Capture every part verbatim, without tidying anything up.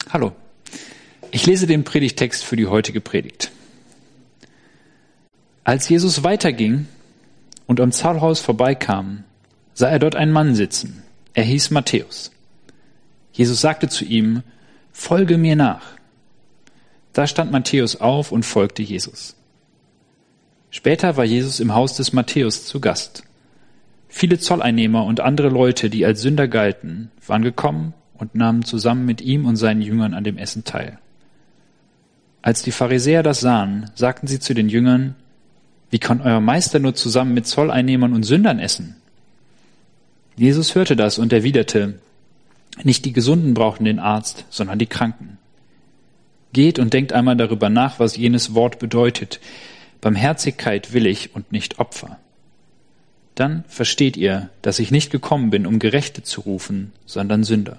Hallo, ich lese den Predigtext für die heutige Predigt. Als Jesus weiterging und am Zollhaus vorbeikam, sah er dort einen Mann sitzen. Er hieß Matthäus. Jesus sagte zu ihm, folge mir nach. Da stand Matthäus auf und folgte Jesus. Später war Jesus im Haus des Matthäus zu Gast. Viele Zolleinnehmer und andere Leute, die als Sünder galten, waren gekommen und nahmen zusammen mit ihm und seinen Jüngern an dem Essen teil. Als die Pharisäer das sahen, sagten sie zu den Jüngern, wie kann euer Meister nur zusammen mit Zolleinnehmern und Sündern essen? Jesus hörte das und erwiderte, nicht die Gesunden brauchen den Arzt, sondern die Kranken. Geht und denkt einmal darüber nach, was jenes Wort bedeutet. Barmherzigkeit will ich und nicht Opfer. Dann versteht ihr, dass ich nicht gekommen bin, um Gerechte zu rufen, sondern Sünder.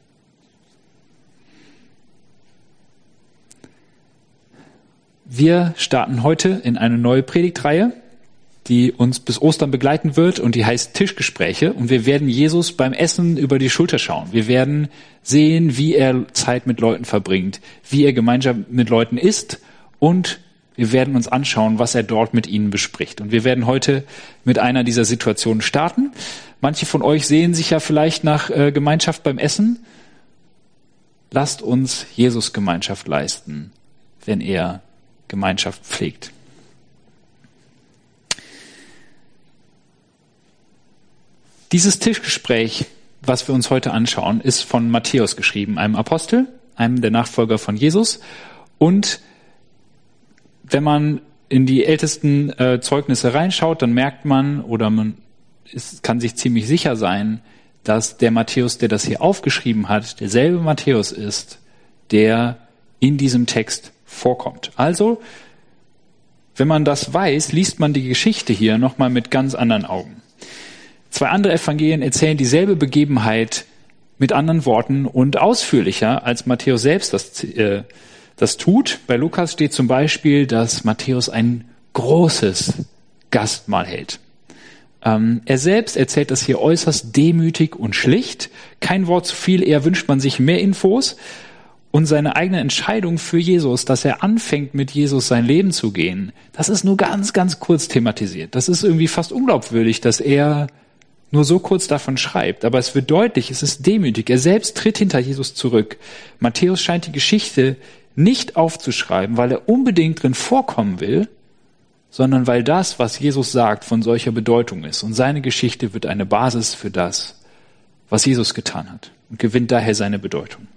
Wir starten heute in eine neue Predigtreihe, die uns bis Ostern begleiten wird und die heißt Tischgespräche. Und wir werden Jesus beim Essen über die Schulter schauen. Wir werden sehen, wie er Zeit mit Leuten verbringt, wie er Gemeinschaft mit Leuten isst und wir werden uns anschauen, was er dort mit ihnen bespricht. Und wir werden heute mit einer dieser Situationen starten. Manche von euch sehen sich ja vielleicht nach äh, Gemeinschaft beim Essen. Lasst uns Jesus Gemeinschaft leisten, wenn er Gemeinschaft pflegt. Dieses Tischgespräch, was wir uns heute anschauen, ist von Matthäus geschrieben, einem Apostel, einem der Nachfolger von Jesus. Und wenn man in die ältesten äh, Zeugnisse reinschaut, dann merkt man oder man ist, kann sich ziemlich sicher sein, dass der Matthäus, der das hier aufgeschrieben hat, derselbe Matthäus ist, der in diesem Text vorkommt. Also, wenn man das weiß, liest man die Geschichte hier nochmal mit ganz anderen Augen. Zwei andere Evangelien erzählen dieselbe Begebenheit mit anderen Worten und ausführlicher, als Matthäus selbst das, äh, das tut. Bei Lukas steht zum Beispiel, dass Matthäus ein großes Gastmahl hält. Ähm, er selbst erzählt das hier äußerst demütig und schlicht. Kein Wort zu viel, eher wünscht man sich mehr Infos. Und seine eigene Entscheidung für Jesus, dass er anfängt, mit Jesus sein Leben zu gehen, das ist nur ganz, ganz kurz thematisiert. Das ist irgendwie fast unglaubwürdig, dass er nur so kurz davon schreibt. Aber es wird deutlich, es ist demütig. Er selbst tritt hinter Jesus zurück. Matthäus scheint die Geschichte nicht aufzuschreiben, weil er unbedingt drin vorkommen will, sondern weil das, was Jesus sagt, von solcher Bedeutung ist. Und seine Geschichte wird eine Basis für das, was Jesus getan hat und gewinnt daher seine Bedeutung.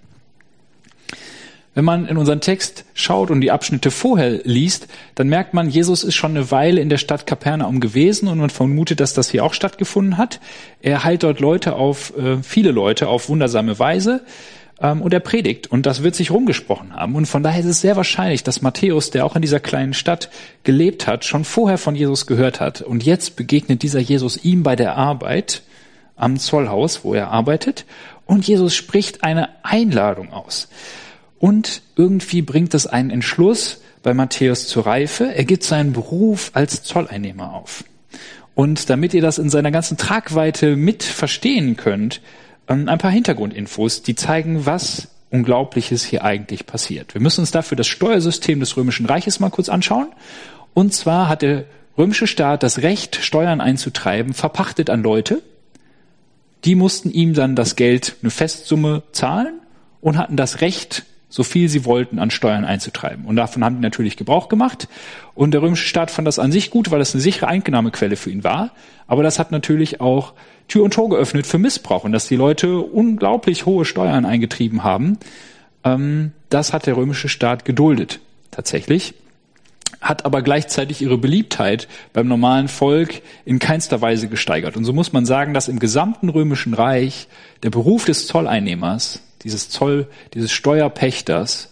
Wenn man in unseren Text schaut und die Abschnitte vorher liest, dann merkt man, Jesus ist schon eine Weile in der Stadt Kapernaum gewesen und man vermutet, dass das hier auch stattgefunden hat. Er heilt dort Leute auf, äh, viele Leute auf wundersame Weise ähm, und er predigt und das wird sich rumgesprochen haben. Und von daher ist es sehr wahrscheinlich, dass Matthäus, der auch in dieser kleinen Stadt gelebt hat, schon vorher von Jesus gehört hat. Und jetzt begegnet dieser Jesus ihm bei der Arbeit am Zollhaus, wo er arbeitet und Jesus spricht eine Einladung aus. Und irgendwie bringt es einen Entschluss bei Matthäus zur Reife. Er gibt seinen Beruf als Zolleinnehmer auf. Und damit ihr das in seiner ganzen Tragweite mit verstehen könnt, ein paar Hintergrundinfos, die zeigen, was Unglaubliches hier eigentlich passiert. Wir müssen uns dafür das Steuersystem des Römischen Reiches mal kurz anschauen. Und zwar hat der römische Staat das Recht, Steuern einzutreiben, verpachtet an Leute. Die mussten ihm dann das Geld, eine Festsumme zahlen und hatten das Recht, so viel sie wollten, an Steuern einzutreiben. Und davon haben die natürlich Gebrauch gemacht. Und der römische Staat fand das an sich gut, weil das eine sichere Einnahmequelle für ihn war. Aber das hat natürlich auch Tür und Tor geöffnet für Missbrauch. Und dass die Leute unglaublich hohe Steuern eingetrieben haben, ähm, das hat der römische Staat geduldet, tatsächlich. Hat aber gleichzeitig ihre Beliebtheit beim normalen Volk in keinster Weise gesteigert. Und so muss man sagen, dass im gesamten römischen Reich der Beruf des Zolleinnehmers, dieses Zoll, dieses Steuerpächters,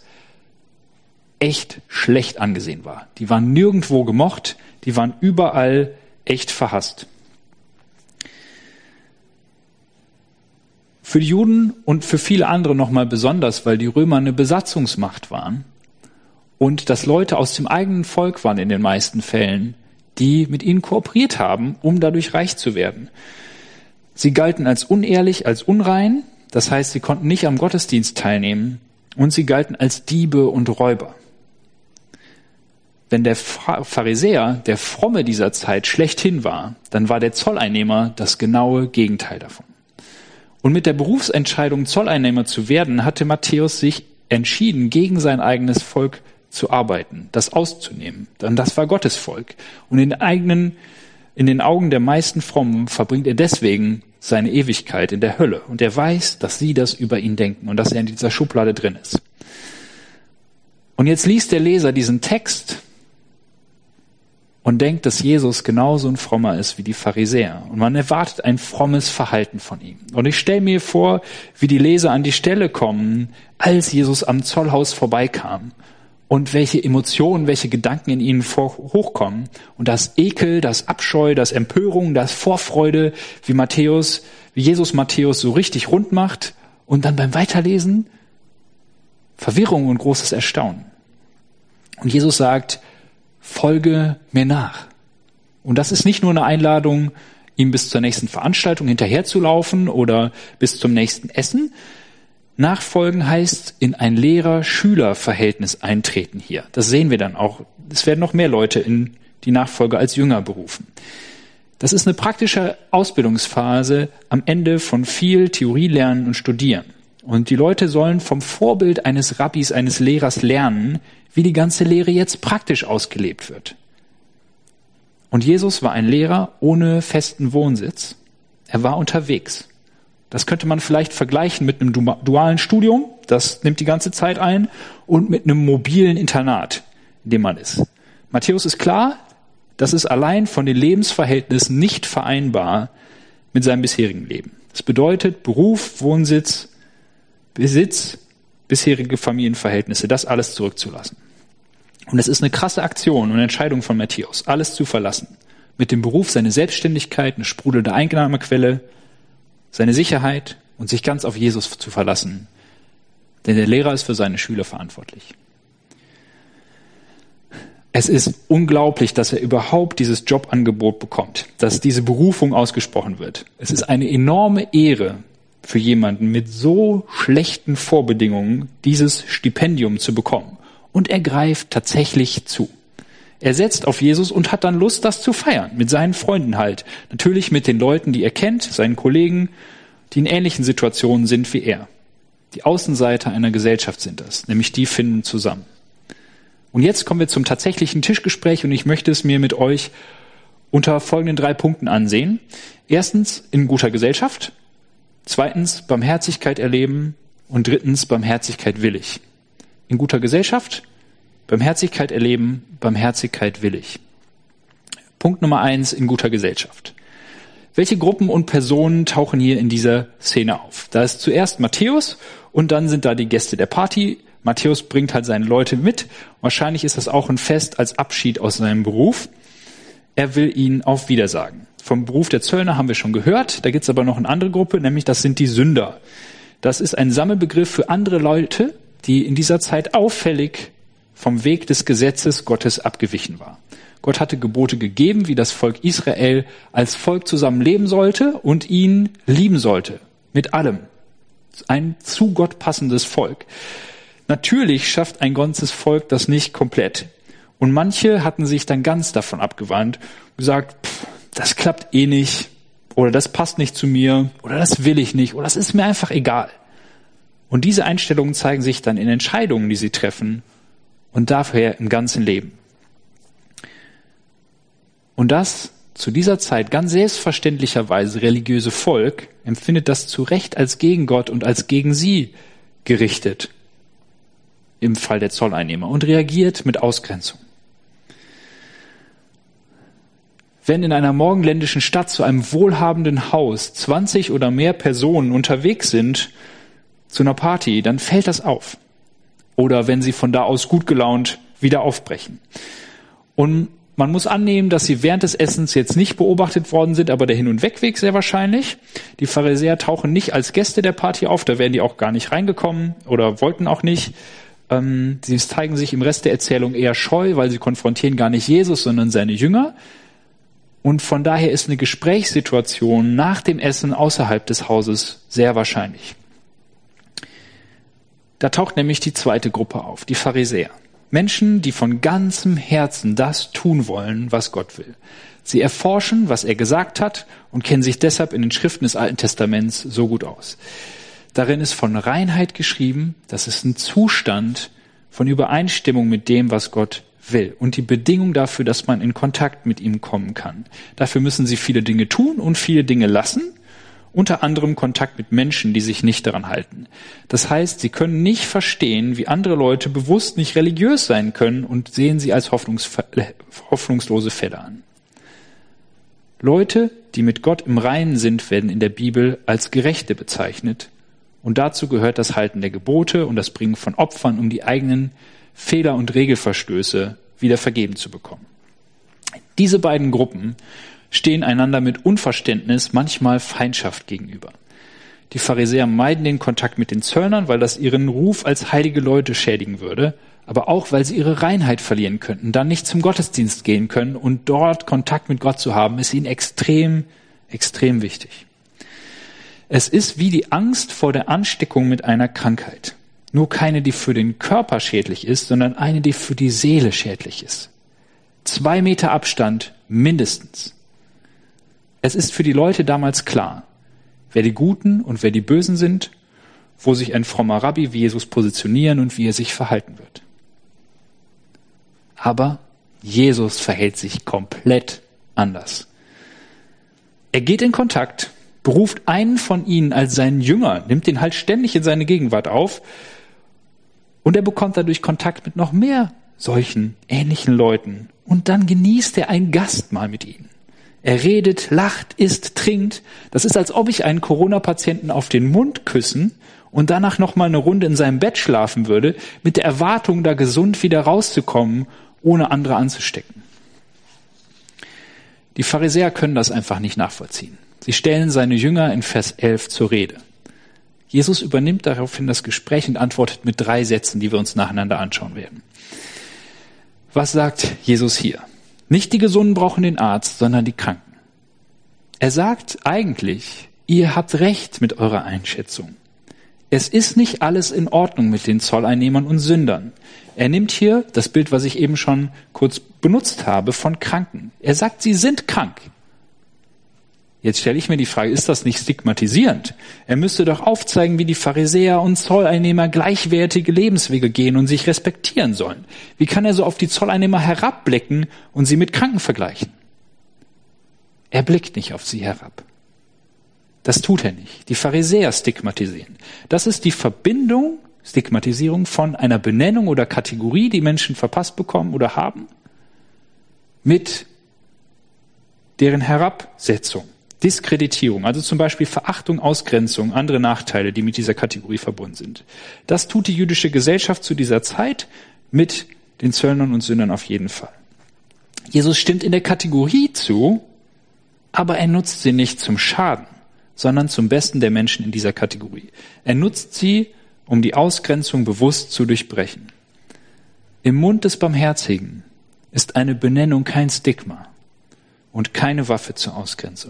echt schlecht angesehen war. Die waren nirgendwo gemocht, die waren überall echt verhasst. Für die Juden und für viele andere nochmal besonders, weil die Römer eine Besatzungsmacht waren und dass Leute aus dem eigenen Volk waren in den meisten Fällen, die mit ihnen kooperiert haben, um dadurch reich zu werden. Sie galten als unehrlich, als unrein. Das heißt, sie konnten nicht am Gottesdienst teilnehmen Und sie galten als Diebe und Räuber. Wenn der Pharisäer, der Fromme dieser Zeit, schlechthin war, dann war der Zolleinnehmer das genaue Gegenteil davon. Und mit der Berufsentscheidung, Zolleinnehmer zu werden, hatte Matthäus sich entschieden, gegen sein eigenes Volk zu arbeiten, das auszunehmen. Denn das war Gottes Volk. Und in, eigenen, in den Augen der meisten Frommen verbringt er deswegen seine Ewigkeit in der Hölle. Und er weiß, dass sie das über ihn denken und dass er in dieser Schublade drin ist. Und jetzt liest der Leser diesen Text und denkt, dass Jesus genauso ein Frommer ist wie die Pharisäer. Und man erwartet ein frommes Verhalten von ihm. Und ich stelle mir vor, wie die Leser an die Stelle kommen, als Jesus am Zollhaus vorbeikam. Und welche Emotionen, welche Gedanken in ihnen hochkommen. Und das Ekel, das Abscheu, das Empörung, das Vorfreude, wie Matthäus, wie Jesus Matthäus so richtig rund macht. Und dann beim Weiterlesen Verwirrung und großes Erstaunen. Und Jesus sagt, folge mir nach. Und das ist nicht nur eine Einladung, ihm bis zur nächsten Veranstaltung hinterherzulaufen oder bis zum nächsten Essen. Nachfolgen heißt in ein Lehrer-Schüler-Verhältnis eintreten hier. Das sehen wir dann auch. Es werden noch mehr Leute in die Nachfolge als Jünger berufen. Das ist eine praktische Ausbildungsphase am Ende von viel Theorie lernen und studieren. Und die Leute sollen vom Vorbild eines Rabbis, eines Lehrers lernen, wie die ganze Lehre jetzt praktisch ausgelebt wird. Und Jesus war ein Lehrer ohne festen Wohnsitz. Er war unterwegs. Das könnte man vielleicht vergleichen mit einem dualen Studium, das nimmt die ganze Zeit ein, und mit einem mobilen Internat, in dem man ist. Matthäus ist klar, das ist allein von den Lebensverhältnissen nicht vereinbar mit seinem bisherigen Leben. Das bedeutet Beruf, Wohnsitz, Besitz, bisherige Familienverhältnisse, das alles zurückzulassen. Und es ist eine krasse Aktion und Entscheidung von Matthäus, alles zu verlassen. Mit dem Beruf seine Selbstständigkeit, eine sprudelnde Einnahmequelle, seine Sicherheit und sich ganz auf Jesus zu verlassen. Denn der Lehrer ist für seine Schüler verantwortlich. Es ist unglaublich, dass er überhaupt dieses Jobangebot bekommt, dass diese Berufung ausgesprochen wird. Es ist eine enorme Ehre für jemanden mit so schlechten Vorbedingungen, dieses Stipendium zu bekommen. Und er greift tatsächlich zu. Er setzt auf Jesus und hat dann Lust, das zu feiern, mit seinen Freunden halt. Natürlich mit den Leuten, die er kennt, seinen Kollegen, die in ähnlichen Situationen sind wie er. Die Außenseiter einer Gesellschaft sind das, nämlich die finden zusammen. Und jetzt kommen wir zum tatsächlichen Tischgespräch und ich möchte es mir mit euch unter folgenden drei Punkten ansehen. Erstens, in guter Gesellschaft. Zweitens, Barmherzigkeit erleben. Und drittens, Barmherzigkeit willig. In guter Gesellschaft, Barmherzigkeit erleben, Barmherzigkeit willig. Punkt Nummer eins, in guter Gesellschaft. Welche Gruppen und Personen tauchen hier in dieser Szene auf? Da ist zuerst Matthäus und dann sind da die Gäste der Party. Matthäus bringt halt seine Leute mit. Wahrscheinlich ist das auch ein Fest als Abschied aus seinem Beruf. Er will ihnen auf Wiedersagen. Vom Beruf der Zöllner haben wir schon gehört. Da gibt es aber noch eine andere Gruppe, nämlich das sind die Sünder. Das ist ein Sammelbegriff für andere Leute, die in dieser Zeit auffällig vom Weg des Gesetzes Gottes abgewichen war. Gott hatte Gebote gegeben, wie das Volk Israel als Volk zusammen leben sollte und ihn lieben sollte. Mit allem. Ein zu Gott passendes Volk. Natürlich schafft ein ganzes Volk das nicht komplett. Und manche hatten sich dann ganz davon abgewandt und gesagt, pff, das klappt eh nicht oder das passt nicht zu mir oder das will ich nicht oder das ist mir einfach egal. Und diese Einstellungen zeigen sich dann in Entscheidungen, die sie treffen und daher im ganzen Leben. Und das zu dieser Zeit ganz selbstverständlicherweise religiöse Volk empfindet das zu Recht als gegen Gott und als gegen sie gerichtet im Fall der Zolleinnehmer und reagiert mit Ausgrenzung. Wenn in einer morgenländischen Stadt zu einem wohlhabenden Haus zwanzig oder mehr Personen unterwegs sind zu einer Party, dann fällt das auf. Oder wenn sie von da aus gut gelaunt wieder aufbrechen. Und man muss annehmen, dass sie während des Essens jetzt nicht beobachtet worden sind, aber der Hin- und Wegweg sehr wahrscheinlich. Die Pharisäer tauchen nicht als Gäste der Party auf, da wären die auch gar nicht reingekommen oder wollten auch nicht. Ähm, sie zeigen sich im Rest der Erzählung eher scheu, weil sie konfrontieren gar nicht Jesus, sondern seine Jünger. Und von daher ist eine Gesprächssituation nach dem Essen außerhalb des Hauses sehr wahrscheinlich. Da taucht nämlich die zweite Gruppe auf, die Pharisäer. Menschen, die von ganzem Herzen das tun wollen, was Gott will. Sie erforschen, was er gesagt hat und kennen sich deshalb in den Schriften des Alten Testaments so gut aus. Darin ist von Reinheit geschrieben, das ist ein Zustand von Übereinstimmung mit dem, was Gott will und die Bedingung dafür, dass man in Kontakt mit ihm kommen kann. Dafür müssen sie viele Dinge tun und viele Dinge lassen, unter anderem Kontakt mit Menschen, die sich nicht daran halten. Das heißt, sie können nicht verstehen, wie andere Leute bewusst nicht religiös sein können und sehen sie als hoffnungsf- hoffnungslose Fälle an. Leute, die mit Gott im Reinen sind, werden in der Bibel als Gerechte bezeichnet. Und dazu gehört das Halten der Gebote und das Bringen von Opfern, um die eigenen Fehler und Regelverstöße wieder vergeben zu bekommen. Diese beiden Gruppen stehen einander mit Unverständnis, manchmal Feindschaft gegenüber. Die Pharisäer meiden den Kontakt mit den Zöllnern, weil das ihren Ruf als heilige Leute schädigen würde, aber auch, weil sie ihre Reinheit verlieren könnten, dann nicht zum Gottesdienst gehen können und dort Kontakt mit Gott zu haben, ist ihnen extrem, extrem wichtig. Es ist wie die Angst vor der Ansteckung mit einer Krankheit. Nur keine, die für den Körper schädlich ist, sondern eine, die für die Seele schädlich ist. Zwei Meter Abstand mindestens. Es ist für die Leute damals klar, wer die Guten und wer die Bösen sind, wo sich ein frommer Rabbi wie Jesus positionieren und wie er sich verhalten wird. Aber Jesus verhält sich komplett anders. Er geht in Kontakt, beruft einen von ihnen als seinen Jünger, nimmt den halt ständig in seine Gegenwart auf und er bekommt dadurch Kontakt mit noch mehr solchen ähnlichen Leuten und dann genießt er ein Gastmahl mit ihnen. Er redet, lacht, isst, trinkt. Das ist, als ob ich einen Corona-Patienten auf den Mund küssen und danach noch mal eine Runde in seinem Bett schlafen würde, mit der Erwartung, da gesund wieder rauszukommen, ohne andere anzustecken. Die Pharisäer können das einfach nicht nachvollziehen. Sie stellen seine Jünger in Vers elf zur Rede. Jesus übernimmt daraufhin das Gespräch und antwortet mit drei Sätzen, die wir uns nacheinander anschauen werden. Was sagt Jesus hier? Nicht die Gesunden brauchen den Arzt, sondern die Kranken. Er sagt eigentlich, ihr habt recht mit eurer Einschätzung. Es ist nicht alles in Ordnung mit den Zolleinnehmern und Sündern. Er nimmt hier das Bild, was ich eben schon kurz benutzt habe, von Kranken. Er sagt, sie sind krank. Jetzt stelle ich mir die Frage, ist das nicht stigmatisierend? Er müsste doch aufzeigen, wie die Pharisäer und Zolleinnehmer gleichwertige Lebenswege gehen und sich respektieren sollen. Wie kann er so auf die Zolleinnehmer herabblicken und sie mit Kranken vergleichen? Er blickt nicht auf sie herab. Das tut er nicht. Die Pharisäer stigmatisieren. Das ist die Verbindung, Stigmatisierung von einer Benennung oder Kategorie, die Menschen verpasst bekommen oder haben, mit deren Herabsetzung. Diskreditierung, also zum Beispiel Verachtung, Ausgrenzung, andere Nachteile, die mit dieser Kategorie verbunden sind. Das tut die jüdische Gesellschaft zu dieser Zeit mit den Zöllnern und Sündern auf jeden Fall. Jesus stimmt in der Kategorie zu, aber er nutzt sie nicht zum Schaden, sondern zum Besten der Menschen in dieser Kategorie. Er nutzt sie, um die Ausgrenzung bewusst zu durchbrechen. Im Mund des Barmherzigen ist eine Benennung kein Stigma und keine Waffe zur Ausgrenzung.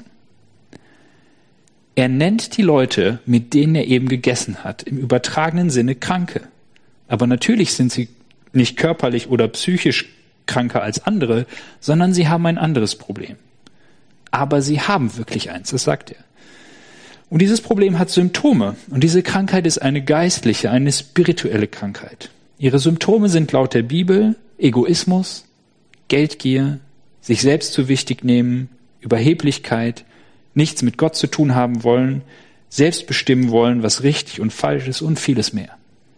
Er nennt die Leute, mit denen er eben gegessen hat, im übertragenen Sinne Kranke. Aber natürlich sind sie nicht körperlich oder psychisch kranker als andere, sondern sie haben ein anderes Problem. Aber sie haben wirklich eins, das sagt er. Und dieses Problem hat Symptome. Und diese Krankheit ist eine geistliche, eine spirituelle Krankheit. Ihre Symptome sind laut der Bibel Egoismus, Geldgier, sich selbst zu wichtig nehmen, Überheblichkeit, nichts mit Gott zu tun haben wollen, selbst bestimmen wollen, was richtig und falsch ist und vieles mehr.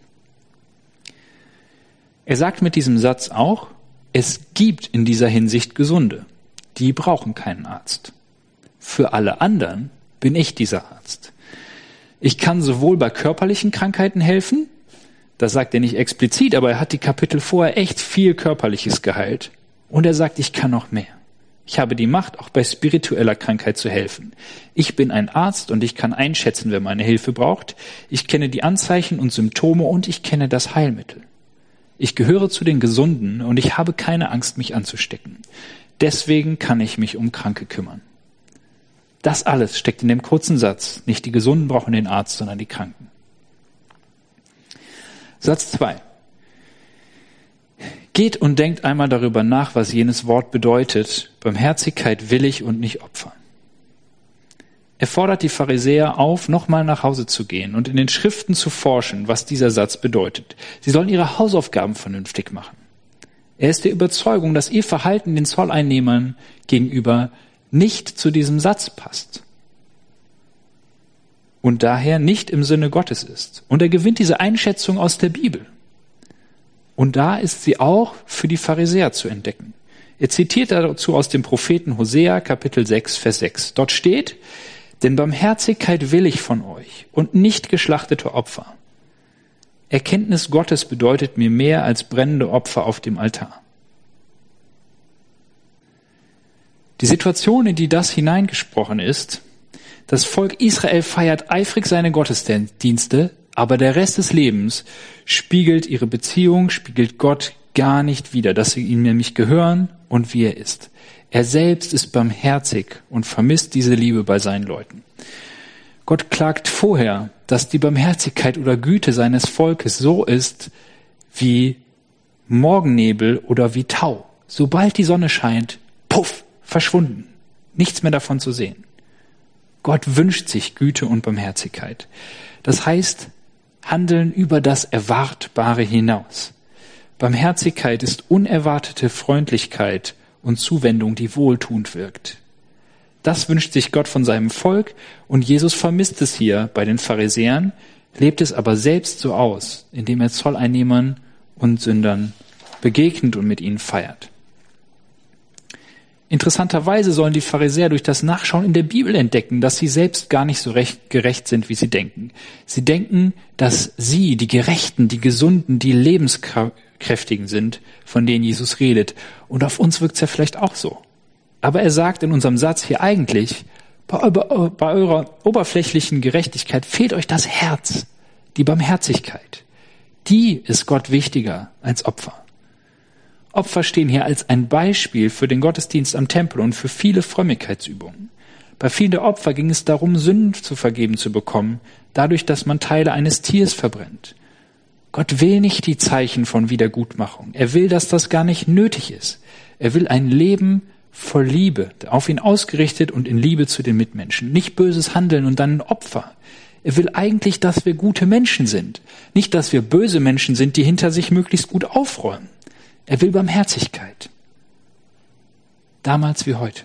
Er sagt mit diesem Satz auch, es gibt in dieser Hinsicht Gesunde, die brauchen keinen Arzt. Für alle anderen bin ich dieser Arzt. Ich kann sowohl bei körperlichen Krankheiten helfen, das sagt er nicht explizit, aber er hat die Kapitel vorher echt viel Körperliches geheilt. Und er sagt, ich kann noch mehr. Ich habe die Macht, auch bei spiritueller Krankheit zu helfen. Ich bin ein Arzt und ich kann einschätzen, wer meine Hilfe braucht. Ich kenne die Anzeichen und Symptome und ich kenne das Heilmittel. Ich gehöre zu den Gesunden und ich habe keine Angst, mich anzustecken. Deswegen kann ich mich um Kranke kümmern. Das alles steckt in dem kurzen Satz. Nicht die Gesunden brauchen den Arzt, sondern die Kranken. Satz zwei. Geht und denkt einmal darüber nach, was jenes Wort bedeutet. Barmherzigkeit will ich und nicht Opfer. Er fordert die Pharisäer auf, nochmal nach Hause zu gehen und in den Schriften zu forschen, was dieser Satz bedeutet. Sie sollen ihre Hausaufgaben vernünftig machen. Er ist der Überzeugung, dass ihr Verhalten den Zolleinnehmern gegenüber nicht zu diesem Satz passt und daher nicht im Sinne Gottes ist. Und er gewinnt diese Einschätzung aus der Bibel. Und da ist sie auch für die Pharisäer zu entdecken. Er zitiert dazu aus dem Propheten Hosea, Kapitel sechs, Vers sechs. Dort steht: Denn Barmherzigkeit will ich von euch und nicht geschlachtete Opfer. Erkenntnis Gottes bedeutet mir mehr als brennende Opfer auf dem Altar. Die Situation, in die das hineingesprochen ist: Das Volk Israel feiert eifrig seine Gottesdienste, aber der Rest des Lebens spiegelt ihre Beziehung, spiegelt Gott gar nicht wider, dass sie ihm nämlich gehören und wie er ist. Er selbst ist barmherzig und vermisst diese Liebe bei seinen Leuten. Gott klagt vorher, dass die Barmherzigkeit oder Güte seines Volkes so ist wie Morgennebel oder wie Tau. Sobald die Sonne scheint, puff, verschwunden. Nichts mehr davon zu sehen. Gott wünscht sich Güte und Barmherzigkeit. Das heißt, Handeln über das Erwartbare hinaus. Barmherzigkeit ist unerwartete Freundlichkeit und Zuwendung, die wohltuend wirkt. Das wünscht sich Gott von seinem Volk und Jesus vermisst es hier bei den Pharisäern, lebt es aber selbst so aus, indem er Zolleinnehmern und Sündern begegnet und mit ihnen feiert. Interessanterweise sollen die Pharisäer durch das Nachschauen in der Bibel entdecken, dass sie selbst gar nicht so recht gerecht sind, wie sie denken. Sie denken, dass sie, die Gerechten, die Gesunden, die Lebenskräftigen sind, von denen Jesus redet. Und auf uns wirkt es ja vielleicht auch so. Aber er sagt in unserem Satz hier eigentlich, bei, bei eurer oberflächlichen Gerechtigkeit fehlt euch das Herz, die Barmherzigkeit. Die ist Gott wichtiger als Opfer. Opfer stehen hier als ein Beispiel für den Gottesdienst am Tempel und für viele Frömmigkeitsübungen. Bei vielen der Opfer ging es darum, Sünden zu vergeben zu bekommen, dadurch, dass man Teile eines Tiers verbrennt. Gott will nicht die Zeichen von Wiedergutmachung. Er will, dass das gar nicht nötig ist. Er will ein Leben voll Liebe, auf ihn ausgerichtet und in Liebe zu den Mitmenschen. Nicht böses Handeln und dann ein Opfer. Er will eigentlich, dass wir gute Menschen sind. Nicht, dass wir böse Menschen sind, die hinter sich möglichst gut aufräumen. Er will Barmherzigkeit. Damals wie heute.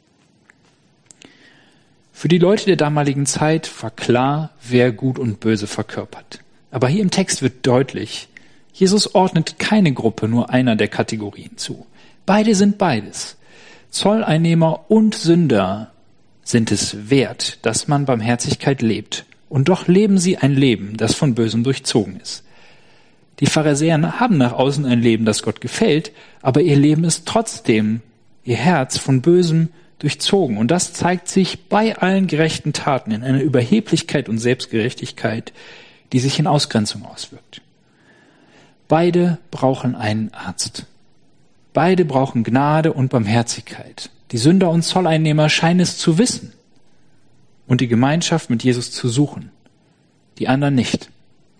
Für die Leute der damaligen Zeit war klar, wer Gut und Böse verkörpert. Aber hier im Text wird deutlich, Jesus ordnet keine Gruppe nur einer der Kategorien zu. Beide sind beides. Zolleinnehmer und Sünder sind es wert, dass man Barmherzigkeit lebt. Und doch leben sie ein Leben, das von Bösem durchzogen ist. Die Pharisäer haben nach außen ein Leben, das Gott gefällt, aber ihr Leben ist trotzdem, ihr Herz, von Bösem durchzogen. Und das zeigt sich bei allen gerechten Taten in einer Überheblichkeit und Selbstgerechtigkeit, die sich in Ausgrenzung auswirkt. Beide brauchen einen Arzt. Beide brauchen Gnade und Barmherzigkeit. Die Sünder und Zolleinnehmer scheinen es zu wissen und die Gemeinschaft mit Jesus zu suchen. Die anderen nicht.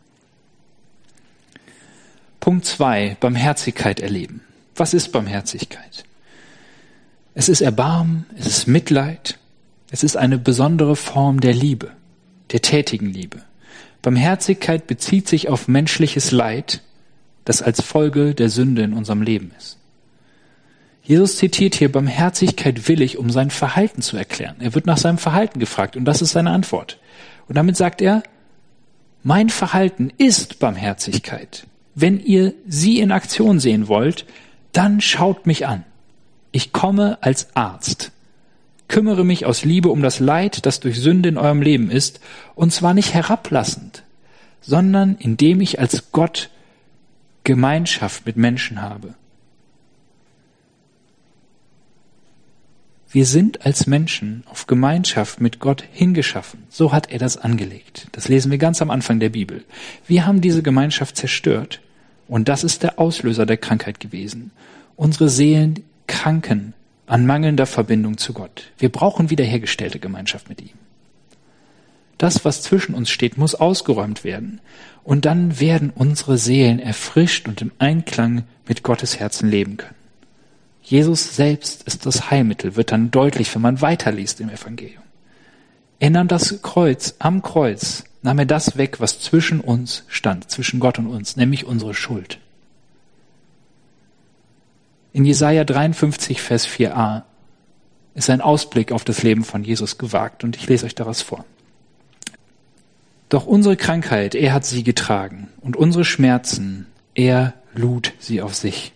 Punkt zwei, Barmherzigkeit erleben. Was ist Barmherzigkeit? Es ist Erbarmen, es ist Mitleid, es ist eine besondere Form der Liebe, der tätigen Liebe. Barmherzigkeit bezieht sich auf menschliches Leid, das als Folge der Sünde in unserem Leben ist. Jesus zitiert hier Barmherzigkeit willig, um sein Verhalten zu erklären. Er wird nach seinem Verhalten gefragt und das ist seine Antwort. Und damit sagt er, mein Verhalten ist Barmherzigkeit. Wenn ihr sie in Aktion sehen wollt, dann schaut mich an. Ich komme als Arzt, kümmere mich aus Liebe um das Leid, das durch Sünde in eurem Leben ist, und zwar nicht herablassend, sondern indem ich als Gott Gemeinschaft mit Menschen habe. Wir sind als Menschen auf Gemeinschaft mit Gott hingeschaffen. So hat er das angelegt. Das lesen wir ganz am Anfang der Bibel. Wir haben diese Gemeinschaft zerstört. Und das ist der Auslöser der Krankheit gewesen. Unsere Seelen kranken an mangelnder Verbindung zu Gott. Wir brauchen wiederhergestellte Gemeinschaft mit ihm. Das, was zwischen uns steht, muss ausgeräumt werden. Und dann werden unsere Seelen erfrischt und im Einklang mit Gottes Herzen leben können. Jesus selbst ist das Heilmittel, wird dann deutlich, wenn man weiterliest im Evangelium. Er nahm das Kreuz, am Kreuz nahm er das weg, was zwischen uns stand, zwischen Gott und uns, nämlich unsere Schuld. In Jesaja dreiundfünfzig, Vers vier a ist ein Ausblick auf das Leben von Jesus gewagt und ich lese euch daraus vor. Doch unsere Krankheit, er hat sie getragen und unsere Schmerzen, er lud sie auf sich.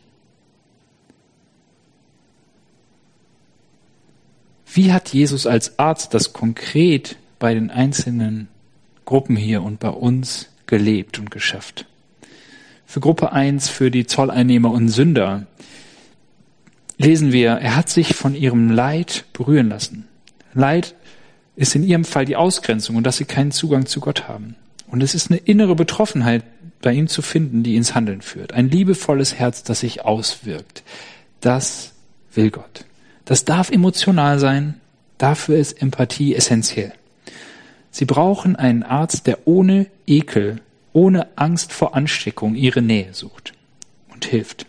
Wie hat Jesus als Arzt das konkret bei den einzelnen Gruppen hier und bei uns gelebt und geschafft? Für Gruppe eins, für die Zolleinnehmer und Sünder, lesen wir, er hat sich von ihrem Leid berühren lassen. Leid ist in ihrem Fall die Ausgrenzung und dass sie keinen Zugang zu Gott haben. Und es ist eine innere Betroffenheit bei ihm zu finden, die ins Handeln führt. Ein liebevolles Herz, das sich auswirkt. Das will Gott. Das darf emotional sein. Dafür ist Empathie essentiell. Sie brauchen einen Arzt, der ohne Ekel, ohne Angst vor Ansteckung ihre Nähe sucht und hilft.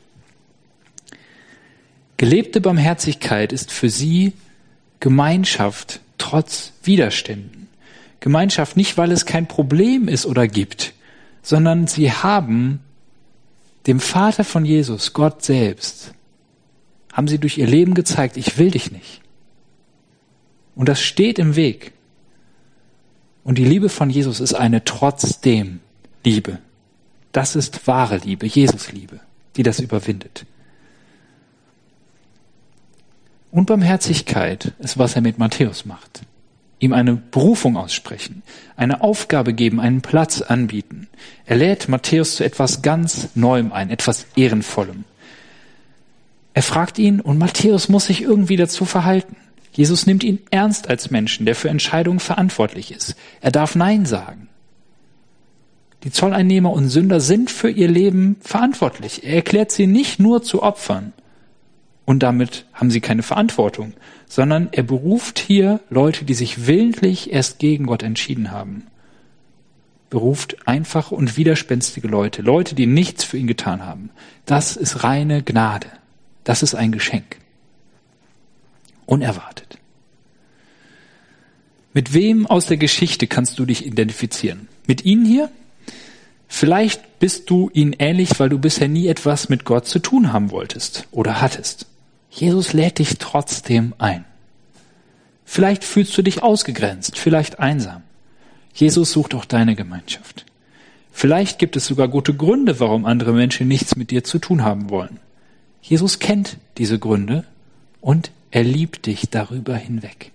Gelebte Barmherzigkeit ist für sie Gemeinschaft trotz Widerständen. Gemeinschaft nicht, weil es kein Problem ist oder gibt, sondern sie haben dem Vater von Jesus, Gott selbst, haben sie durch ihr Leben gezeigt, ich will dich nicht. Und das steht im Weg. Und die Liebe von Jesus ist eine trotzdem Liebe. Das ist wahre Liebe, Jesus-Liebe, die das überwindet. Und Barmherzigkeit ist, was er mit Matthäus macht. Ihm eine Berufung aussprechen, eine Aufgabe geben, einen Platz anbieten. Er lädt Matthäus zu etwas ganz Neuem ein, etwas Ehrenvollem. Er fragt ihn und Matthäus muss sich irgendwie dazu verhalten. Jesus nimmt ihn ernst als Menschen, der für Entscheidungen verantwortlich ist. Er darf Nein sagen. Die Zolleinnehmer und Sünder sind für ihr Leben verantwortlich. Er erklärt sie nicht nur zu Opfern. Und damit haben sie keine Verantwortung, sondern er beruft hier Leute, die sich willentlich erst gegen Gott entschieden haben. Beruft einfache und widerspenstige Leute, Leute, die nichts für ihn getan haben. Das ist reine Gnade. Das ist ein Geschenk. Unerwartet. Mit wem aus der Geschichte kannst du dich identifizieren? Mit ihnen hier? Vielleicht bist du ihnen ähnlich, weil du bisher nie etwas mit Gott zu tun haben wolltest oder hattest. Jesus lädt dich trotzdem ein. Vielleicht fühlst du dich ausgegrenzt, vielleicht einsam. Jesus sucht auch deine Gemeinschaft. Vielleicht gibt es sogar gute Gründe, warum andere Menschen nichts mit dir zu tun haben wollen. Jesus kennt diese Gründe und er liebt dich darüber hinweg.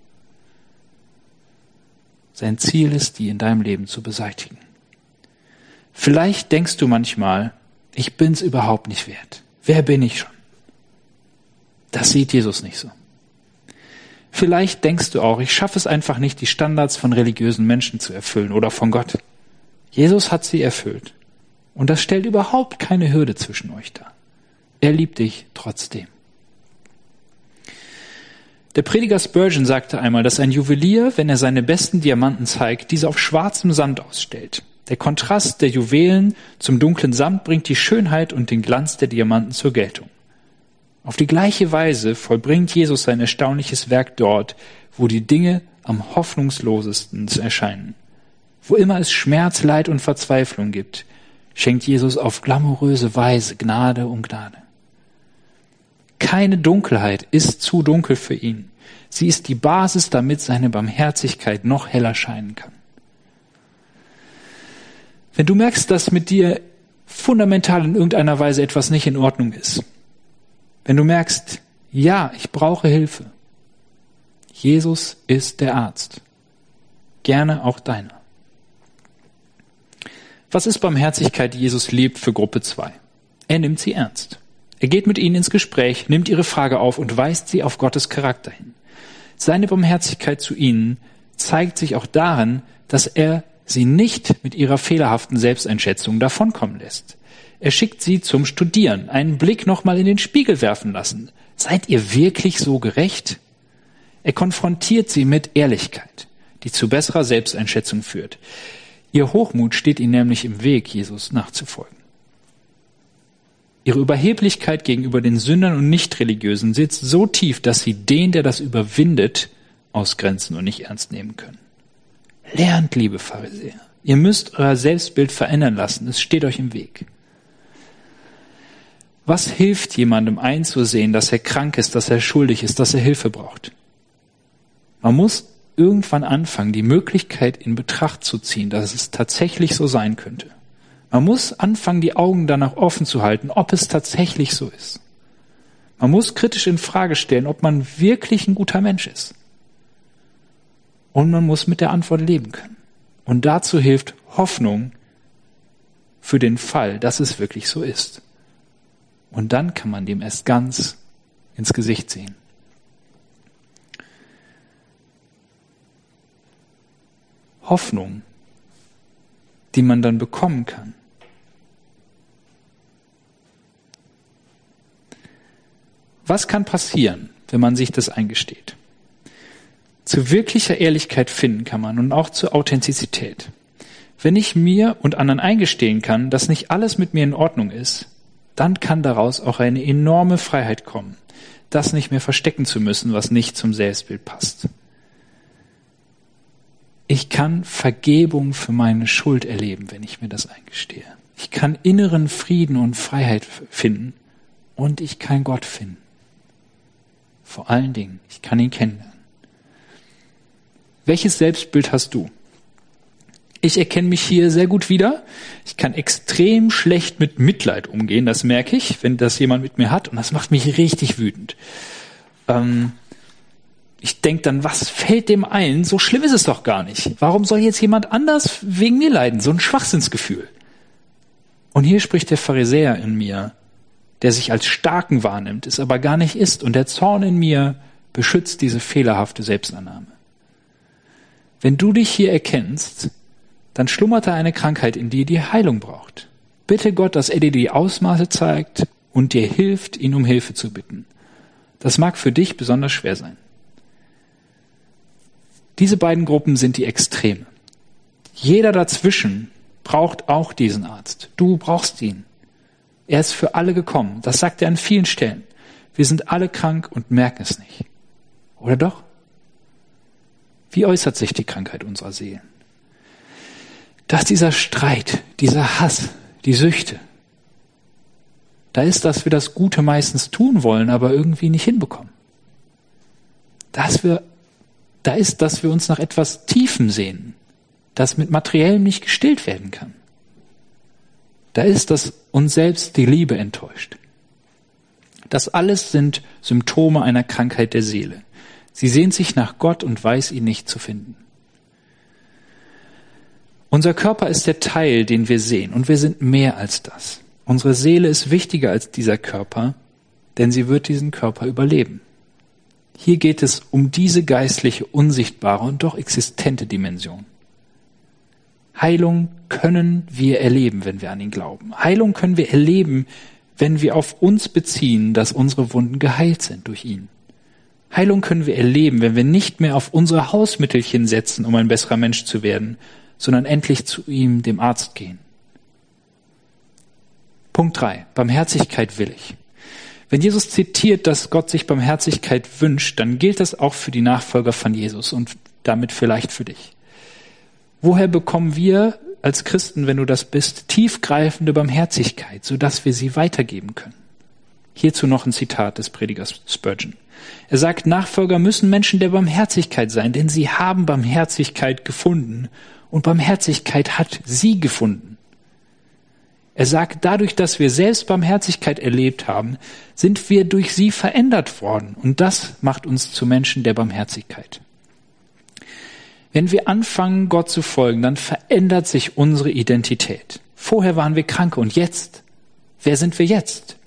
Sein Ziel ist, die in deinem Leben zu beseitigen. Vielleicht denkst du manchmal, ich bin's überhaupt nicht wert. Wer bin ich schon? Das sieht Jesus nicht so. Vielleicht denkst du auch, ich schaffe es einfach nicht, die Standards von religiösen Menschen zu erfüllen oder von Gott. Jesus hat sie erfüllt. Und das stellt überhaupt keine Hürde zwischen euch dar. Er liebt dich trotzdem. Der Prediger Spurgeon sagte einmal, dass ein Juwelier, wenn er seine besten Diamanten zeigt, diese auf schwarzem Sand ausstellt. Der Kontrast der Juwelen zum dunklen Samt bringt die Schönheit und den Glanz der Diamanten zur Geltung. Auf die gleiche Weise vollbringt Jesus sein erstaunliches Werk dort, wo die Dinge am hoffnungslosesten erscheinen. Wo immer es Schmerz, Leid und Verzweiflung gibt, schenkt Jesus auf glamouröse Weise Gnade um Gnade. Keine Dunkelheit ist zu dunkel für ihn. Sie ist die Basis, damit seine Barmherzigkeit noch heller scheinen kann. Wenn du merkst, dass mit dir fundamental in irgendeiner Weise etwas nicht in Ordnung ist, wenn du merkst, ja, ich brauche Hilfe, Jesus ist der Arzt, gerne auch deiner. Was ist Barmherzigkeit, die Jesus liebt, für Gruppe zwei? Er nimmt sie ernst. Er geht mit ihnen ins Gespräch, nimmt ihre Frage auf und weist sie auf Gottes Charakter hin. Seine Barmherzigkeit zu ihnen zeigt sich auch darin, dass er sie nicht mit ihrer fehlerhaften Selbsteinschätzung davonkommen lässt. Er schickt sie zum Studieren, einen Blick nochmal in den Spiegel werfen lassen. Seid ihr wirklich so gerecht? Er konfrontiert sie mit Ehrlichkeit. die zu besserer Selbsteinschätzung führt. Ihr Hochmut steht ihnen nämlich im Weg, Jesus nachzufolgen. Ihre Überheblichkeit gegenüber den Sündern und Nichtreligiösen sitzt so tief, dass sie den, der das überwindet, ausgrenzen und nicht ernst nehmen können. Lernt, liebe Pharisäer. Ihr müsst euer Selbstbild verändern lassen. Es steht euch im Weg. Was hilft jemandem einzusehen, dass er krank ist, dass er schuldig ist, dass er Hilfe braucht? Man muss irgendwann anfangen, die Möglichkeit in Betracht zu ziehen, dass es tatsächlich so sein könnte. Man muss anfangen, die Augen danach offen zu halten, ob es tatsächlich so ist. Man muss kritisch in Frage stellen, ob man wirklich ein guter Mensch ist. Und man muss mit der Antwort leben können. Und dazu hilft Hoffnung für den Fall, dass es wirklich so ist. Und dann kann man dem erst ganz ins Gesicht sehen. Hoffnung, die man dann bekommen kann. Was kann passieren, wenn man sich das eingesteht? Zu wirklicher Ehrlichkeit finden kann man und auch zur Authentizität. Wenn ich mir und anderen eingestehen kann, dass nicht alles mit mir in Ordnung ist, dann kann daraus auch eine enorme Freiheit kommen, das nicht mehr verstecken zu müssen, was nicht zum Selbstbild passt. Ich kann Vergebung für meine Schuld erleben, wenn ich mir das eingestehe. Ich kann inneren Frieden und Freiheit finden und ich kann Gott finden. Vor allen Dingen, ich kann ihn kennenlernen. Welches Selbstbild hast du? Ich erkenne mich hier sehr gut wieder. Ich kann extrem schlecht mit Mitleid umgehen, das merke ich, wenn das jemand mit mir hat und das macht mich richtig wütend. Ähm, Ich denke dann, was fällt dem ein? So schlimm ist es doch gar nicht. Warum soll jetzt jemand anders wegen mir leiden? So ein Schwachsinnsgefühl. Und hier spricht der Pharisäer in mir, der sich als Starken wahrnimmt, es aber gar nicht ist. Und der Zorn in mir beschützt diese fehlerhafte Selbstannahme. Wenn du dich hier erkennst, dann schlummert da eine Krankheit in dir, die Heilung braucht. Bitte Gott, dass er dir die Ausmaße zeigt und dir hilft, ihn um Hilfe zu bitten. Das mag für dich besonders schwer sein. Diese beiden Gruppen sind die Extreme. Jeder dazwischen braucht auch diesen Arzt. Du brauchst ihn. Er ist für alle gekommen. Das sagt er an vielen Stellen. Wir sind alle krank und merken es nicht. Oder doch? Wie äußert sich die Krankheit unserer Seelen? Dass dieser Streit, dieser Hass, die Süchte, da ist, dass wir das Gute meistens tun wollen, aber irgendwie nicht hinbekommen. Dass wir Da ist, dass wir uns nach etwas Tiefem sehnen, das mit Materiellem nicht gestillt werden kann. Da ist, dass uns selbst die Liebe enttäuscht. Das alles sind Symptome einer Krankheit der Seele. Sie sehnt sich nach Gott und weiß ihn nicht zu finden. Unser Körper ist der Teil, den wir sehen, und wir sind mehr als das. Unsere Seele ist wichtiger als dieser Körper, denn sie wird diesen Körper überleben. Hier geht es um diese geistliche, unsichtbare und doch existente Dimension. Heilung können wir erleben, wenn wir an ihn glauben. Heilung können wir erleben, wenn wir auf uns beziehen, dass unsere Wunden geheilt sind durch ihn. Heilung können wir erleben, wenn wir nicht mehr auf unsere Hausmittelchen setzen, um ein besserer Mensch zu werden, sondern endlich zu ihm, dem Arzt, gehen. Punkt drei. Barmherzigkeit will ich. Wenn Jesus zitiert, dass Gott sich Barmherzigkeit wünscht, dann gilt das auch für die Nachfolger von Jesus und damit vielleicht für dich. Woher bekommen wir als Christen, wenn du das bist, tiefgreifende Barmherzigkeit, sodass wir sie weitergeben können? Hierzu noch ein Zitat des Predigers Spurgeon. Er sagt, Nachfolger müssen Menschen der Barmherzigkeit sein, denn sie haben Barmherzigkeit gefunden und Barmherzigkeit hat sie gefunden. Er sagt, dadurch, dass wir selbst Barmherzigkeit erlebt haben, sind wir durch sie verändert worden. Und das macht uns zu Menschen der Barmherzigkeit. Wenn wir anfangen, Gott zu folgen, dann verändert sich unsere Identität. Vorher waren wir Kranke und jetzt? Wer sind wir jetzt?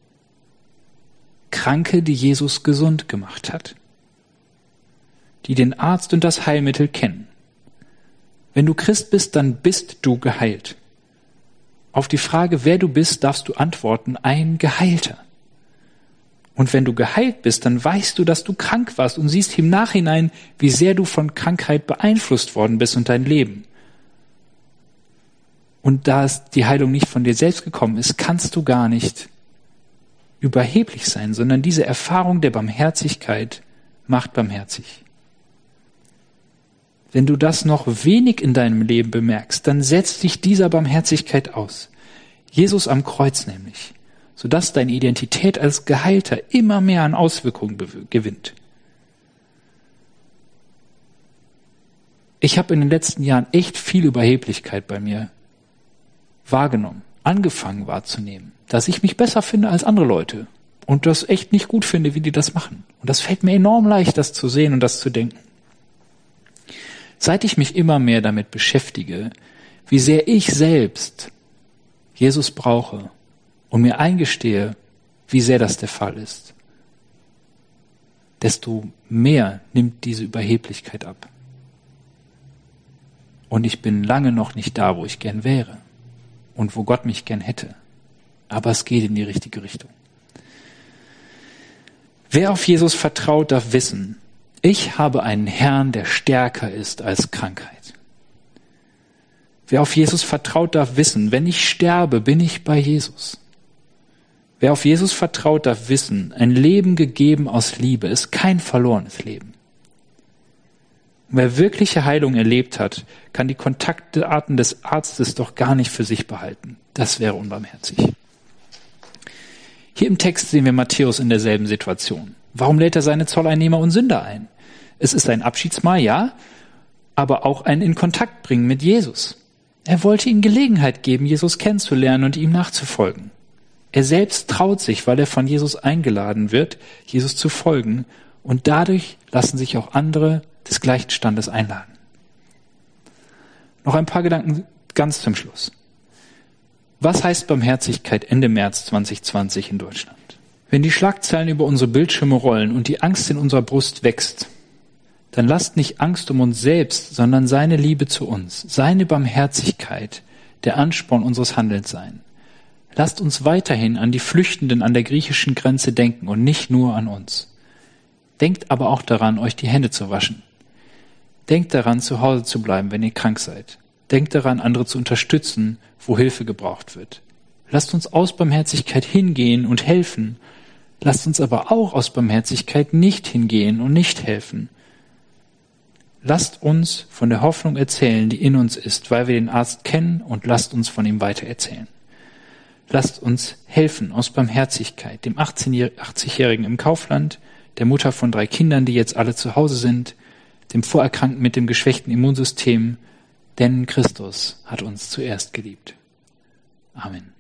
Kranke, die Jesus gesund gemacht hat. Die den Arzt und das Heilmittel kennen. Wenn du Christ bist, dann bist du geheilt. Auf die Frage, wer du bist, darfst du antworten, ein Geheilter. Und wenn du geheilt bist, dann weißt du, dass du krank warst und siehst im Nachhinein, wie sehr du von Krankheit beeinflusst worden bist und dein Leben. Und da es die Heilung nicht von dir selbst gekommen ist, kannst du gar nicht überheblich sein, sondern diese Erfahrung der Barmherzigkeit macht barmherzig. Wenn du das noch wenig in deinem Leben bemerkst, dann setzt dich dieser Barmherzigkeit aus. Jesus am Kreuz nämlich, sodass deine Identität als Geheilter immer mehr an Auswirkungen gewinnt. Ich habe in den letzten Jahren echt viel Überheblichkeit bei mir wahrgenommen, angefangen wahrzunehmen, dass ich mich besser finde als andere Leute und das echt nicht gut finde, wie die das machen. Und das fällt mir enorm leicht, das zu sehen und das zu denken. Seit ich mich immer mehr damit beschäftige, wie sehr ich selbst Jesus brauche und mir eingestehe, wie sehr das der Fall ist, desto mehr nimmt diese Überheblichkeit ab. Und ich bin lange noch nicht da, wo ich gern wäre und wo Gott mich gern hätte. Aber es geht in die richtige Richtung. Wer auf Jesus vertraut, darf wissen, ich habe einen Herrn, der stärker ist als Krankheit. Wer auf Jesus vertraut, darf wissen, wenn ich sterbe, bin ich bei Jesus. Wer auf Jesus vertraut, darf wissen, ein Leben gegeben aus Liebe ist kein verlorenes Leben. Wer wirkliche Heilung erlebt hat, kann die Kontaktdaten des Arztes doch gar nicht für sich behalten. Das wäre unbarmherzig. Hier im Text sehen wir Matthäus in derselben Situation. Warum lädt er seine Zolleinnehmer und Sünder ein? Es ist ein Abschiedsmahl, ja, aber auch ein in Kontakt bringen mit Jesus. Er wollte ihnen Gelegenheit geben, Jesus kennenzulernen und ihm nachzufolgen. Er selbst traut sich, weil er von Jesus eingeladen wird, Jesus zu folgen, und dadurch lassen sich auch andere des gleichen Standes einladen. Noch ein paar Gedanken ganz zum Schluss. Was heißt Barmherzigkeit Ende März zwanzig zwanzig in Deutschland? Wenn die Schlagzeilen über unsere Bildschirme rollen und die Angst in unserer Brust wächst, dann lasst nicht Angst um uns selbst, sondern seine Liebe zu uns, seine Barmherzigkeit der Ansporn unseres Handelns sein. Lasst uns weiterhin an die Flüchtenden an der griechischen Grenze denken und nicht nur an uns. Denkt aber auch daran, euch die Hände zu waschen. Denkt daran, zu Hause zu bleiben, wenn ihr krank seid. Denkt daran, andere zu unterstützen, wo Hilfe gebraucht wird. Lasst uns aus Barmherzigkeit hingehen und helfen. Lasst uns aber auch aus Barmherzigkeit nicht hingehen und nicht helfen. Lasst uns von der Hoffnung erzählen, die in uns ist, weil wir den Arzt kennen, und lasst uns von ihm weitererzählen. Lasst uns helfen aus Barmherzigkeit, dem achtzigjährigen im Kaufland, der Mutter von drei Kindern, die jetzt alle zu Hause sind, dem Vorerkrankten mit dem geschwächten Immunsystem, denn Christus hat uns zuerst geliebt. Amen.